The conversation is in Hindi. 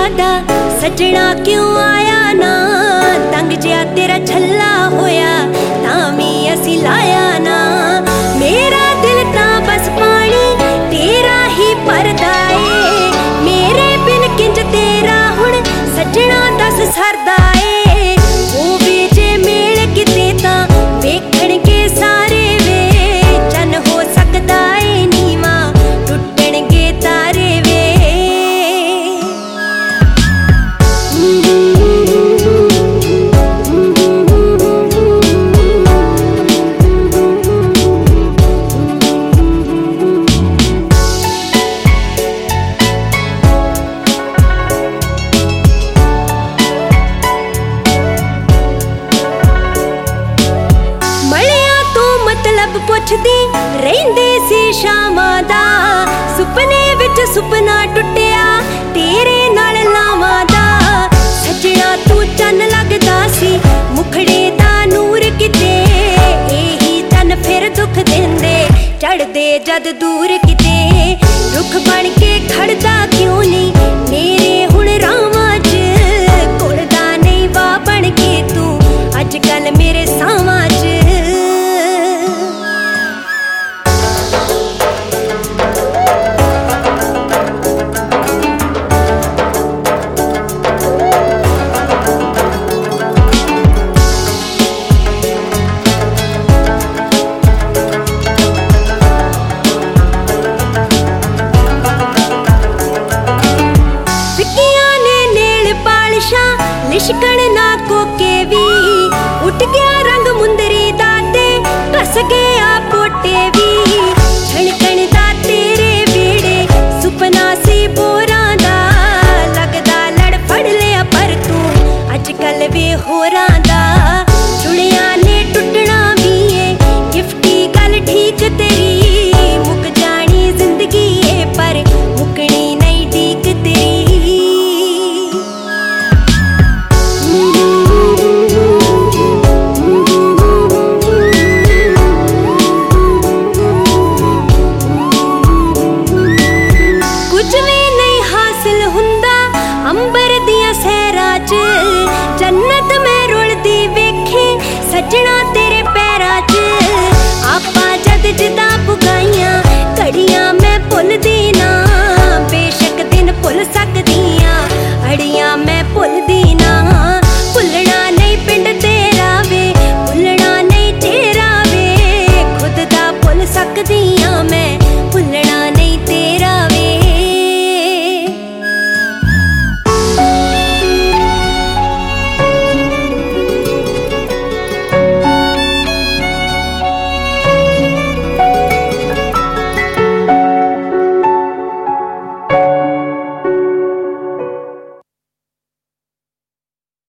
वादा सजना क्यों आया ना, तंग जिया तेरा छल्ला होया तामी असी लाया ना। मेरा दिल तां बस पानी तेरा ही भरदा ए, मेरे बिन किंज तेरा हुण सजना दस सरदा ए। ओ बेजे मेल किते तां वेखणगे सारे वे, चन हो सकदा ए नीवा टुटणगे तारे वे। पुछदी रहिंदे सी शामां दा, सुपने विच सुपना टुटिया तेरे नाल लावां दा। सजना तू चन लगदा सी मुखड़े दा नूर किते, एही चन फिर दुख देंदे चढ़दे जद दूर किते। रुख बन के खड़दा क्यों नहीं मेरे हुण रावां च, कुड़दा नहीं वा बन के तू अजकल मेरे सावां च। लिशकण ना कोके वी उठ गया रंग मुंदरी दाते, कस गया पोटे वी छणकण दा तेरे बेड़े। सुपना सी बोरां दा लगदा लड़ फड़ लिया पर तू अजकल वे होरां दा। चुड़िया ने टुटना भी है गिफ्टी गल ठीक तेरी, मुक जानी जिंदगी है पर मुकनी नहीं ठीक तेरी। अंब